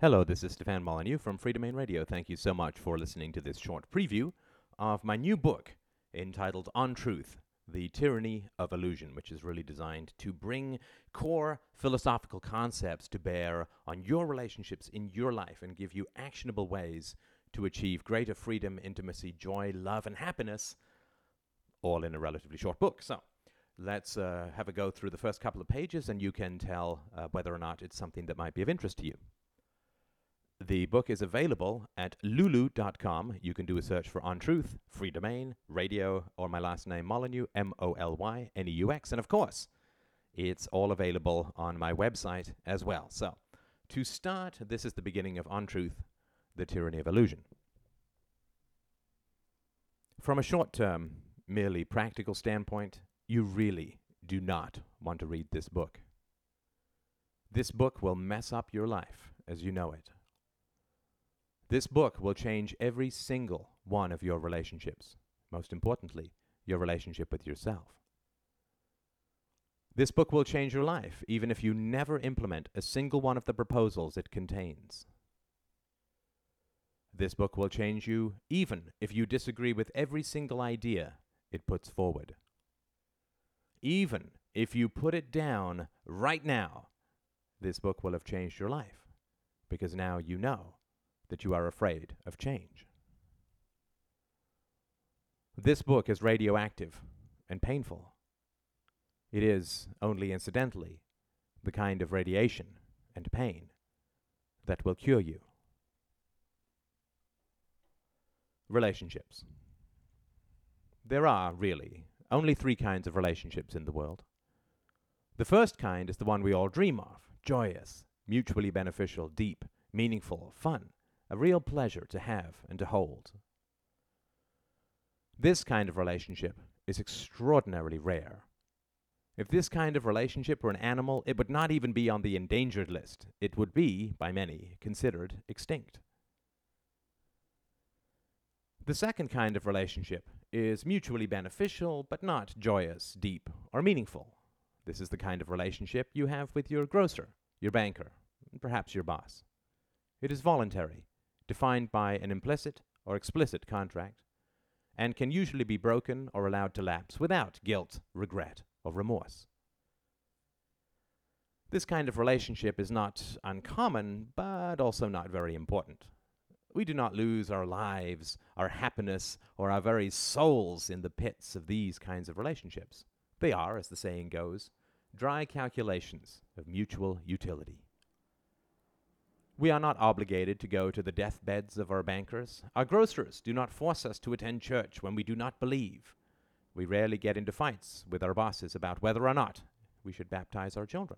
Hello, this is Stefan Molyneux from Freedomain Radio. Thank you so much for listening to this short preview of my new book entitled On Truth, The Tyranny of Illusion, which is really designed to bring core philosophical concepts to bear on your relationships in your life and give you actionable ways to achieve greater freedom, intimacy, joy, love, and happiness, all in a relatively short book. So let's have a go through the first couple of pages, and you can tell whether or not it's something that might be of interest to you. The book is available at lulu.com. You can do a search for On Truth, Free Domain, Radio, or my last name, Molyneux, Molyneux. And of course, it's all available on my website as well. So, to start, this is the beginning of On Truth, The Tyranny of Illusion. From a short-term, merely practical standpoint, you really do not want to read this book. This book will mess up your life as you know it. This book will change every single one of your relationships, most importantly, your relationship with yourself. This book will change your life, even if you never implement a single one of the proposals it contains. This book will change you, even if you disagree with every single idea it puts forward. Even if you put it down right now, this book will have changed your life, because now you know that you are afraid of change. This book is radioactive and painful. It is, only incidentally, the kind of radiation and pain that will cure you. Relationships. There are, really, only 3 kinds of relationships in the world. The first kind is the one we all dream of: joyous, mutually beneficial, deep, meaningful, fun, a real pleasure to have and to hold. This kind of relationship is extraordinarily rare. If this kind of relationship were an animal, it would not even be on the endangered list. It would be, by many, considered extinct. The second kind of relationship is mutually beneficial, but not joyous, deep, or meaningful. This is the kind of relationship you have with your grocer, your banker, and perhaps your boss. It is voluntary, defined by an implicit or explicit contract, and can usually be broken or allowed to lapse without guilt, regret, or remorse. This kind of relationship is not uncommon, but also not very important. We do not lose our lives, our happiness, or our very souls in the pits of these kinds of relationships. They are, as the saying goes, dry calculations of mutual utility. We are not obligated to go to the deathbeds of our bankers. Our grocers do not force us to attend church when we do not believe. We rarely get into fights with our bosses about whether or not we should baptize our children.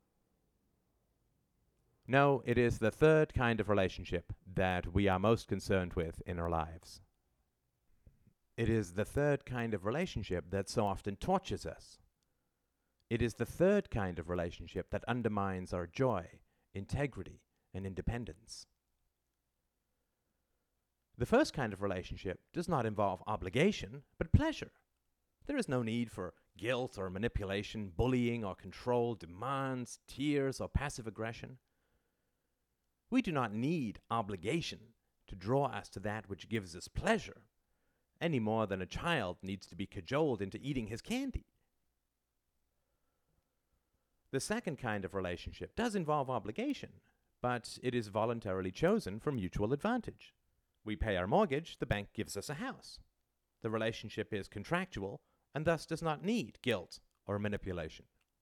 No, it is the third kind of relationship that we are most concerned with in our lives. It is the third kind of relationship that so often tortures us. It is the third kind of relationship that undermines our joy, integrity, and independence. The first kind of relationship does not involve obligation, but pleasure. There is no need for guilt or manipulation, bullying or control, demands, tears, or passive aggression. We do not need obligation to draw us to that which gives us pleasure, any more than a child needs to be cajoled into eating his candy. The second kind of relationship does involve obligation, but it is voluntarily chosen for mutual advantage. We pay our mortgage, the bank gives us a house. The relationship is contractual and thus does not need guilt or manipulation.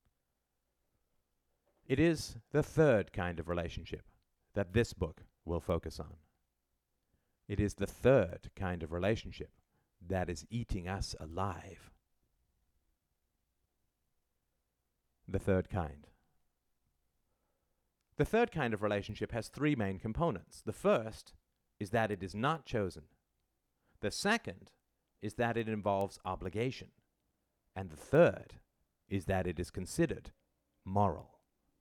It is the third kind of relationship that this book will focus on. It is the third kind of relationship that is eating us alive. The third kind. The third kind of relationship has 3 main components. The first is that it is not chosen. The second is that it involves obligation. And the third is that it is considered moral.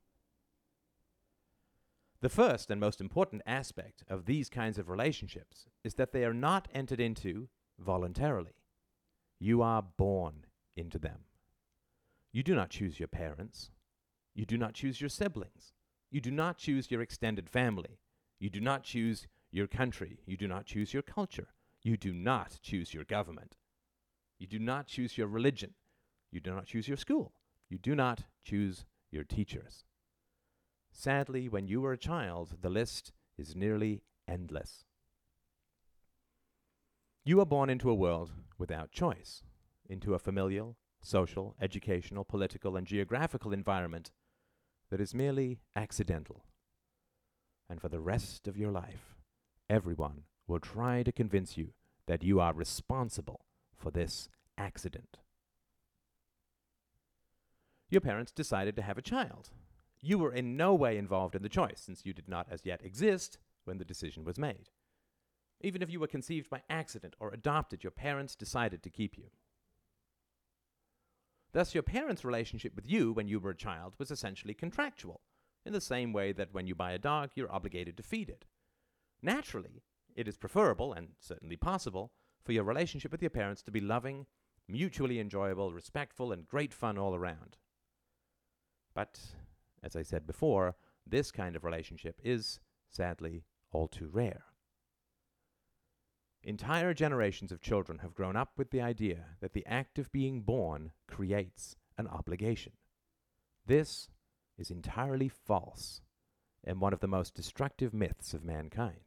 The first and most important aspect of these kinds of relationships is that they are not entered into voluntarily. You are born into them. You do not choose your parents. You do not choose your siblings. You do not choose your extended family. You do not choose your country. You do not choose your culture. You do not choose your government. You do not choose your religion. You do not choose your school. You do not choose your teachers. Sadly, when you were a child, the list is nearly endless. You are born into a world without choice, into a familial, social, educational, political, and geographical environment that is merely accidental. And for the rest of your life, everyone will try to convince you that you are responsible for this accident. Your parents decided to have a child. You were in no way involved in the choice, since you did not as yet exist when the decision was made. Even if you were conceived by accident or adopted, your parents decided to keep you. Thus, your parents' relationship with you when you were a child was essentially contractual, in the same way that when you buy a dog, you're obligated to feed it. Naturally, it is preferable, and certainly possible, for your relationship with your parents to be loving, mutually enjoyable, respectful, and great fun all around. But, as I said before, this kind of relationship is, sadly, all too rare. Entire generations of children have grown up with the idea that the act of being born creates an obligation. This is entirely false and one of the most destructive myths of mankind.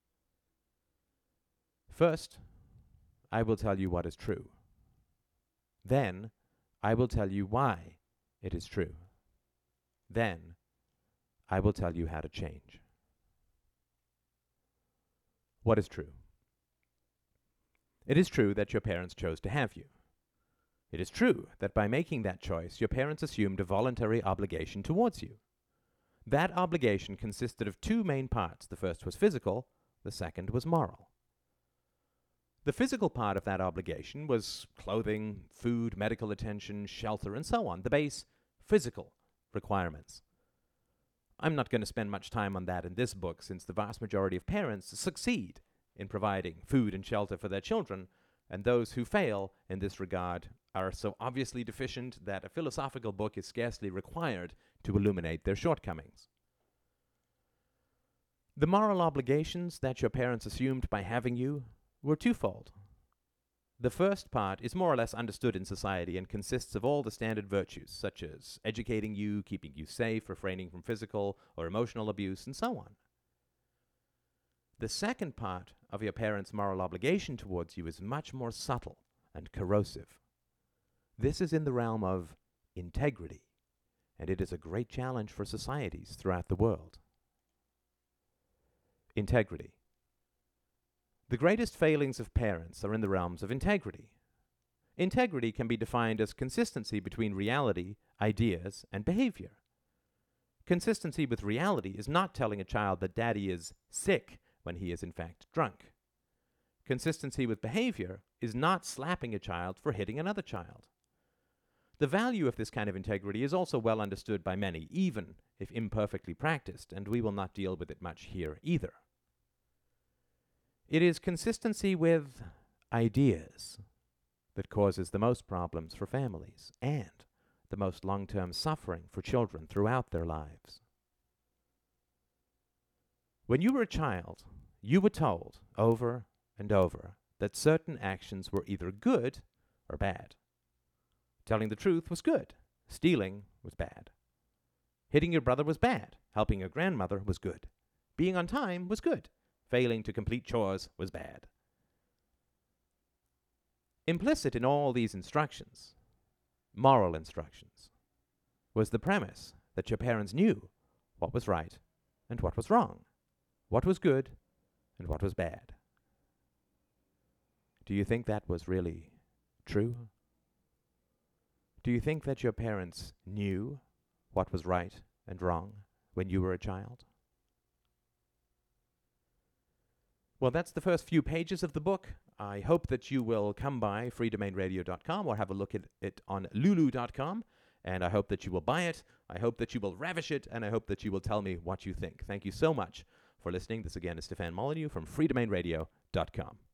First, I will tell you what is true. Then, I will tell you why it is true. Then, I will tell you how to change. What is true? It is true that your parents chose to have you. It is true that by making that choice, your parents assumed a voluntary obligation towards you. That obligation consisted of two main parts. The first was physical, the second was moral. The physical part of that obligation was clothing, food, medical attention, shelter, and so on, the base physical requirements. I'm not going to spend much time on that in this book, since the vast majority of parents succeed in providing food and shelter for their children, and those who fail in this regard are so obviously deficient that a philosophical book is scarcely required to illuminate their shortcomings. The moral obligations that your parents assumed by having you were twofold. The first part is more or less understood in society and consists of all the standard virtues, such as educating you, keeping you safe, refraining from physical or emotional abuse, and so on. The second part of your parents' moral obligation towards you is much more subtle and corrosive. This is in the realm of integrity, and it is a great challenge for societies throughout the world. Integrity. The greatest failings of parents are in the realms of integrity. Integrity can be defined as consistency between reality, ideas, and behavior. Consistency with reality is not telling a child that daddy is sick when he is in fact drunk. Consistency with behavior is not slapping a child for hitting another child. The value of this kind of integrity is also well understood by many, even if imperfectly practiced, and we will not deal with it much here either. It is consistency with ideas that causes the most problems for families and the most long-term suffering for children throughout their lives. When you were a child, you were told over and over that certain actions were either good or bad. Telling the truth was good. Stealing was bad. Hitting your brother was bad. Helping your grandmother was good. Being on time was good. Failing to complete chores was bad. Implicit in all these instructions, moral instructions, was the premise that your parents knew what was right and what was wrong, what was good and what was bad. Do you think that was really true? Do you think that your parents knew what was right and wrong when you were a child? Well, that's the first few pages of the book. I hope that you will come by freedomainradio.com or have a look at it on lulu.com, and I hope that you will buy it, I hope that you will ravish it, and I hope that you will tell me what you think. Thank you so much for listening. This again is Stefan Molyneux from freedomainradio.com.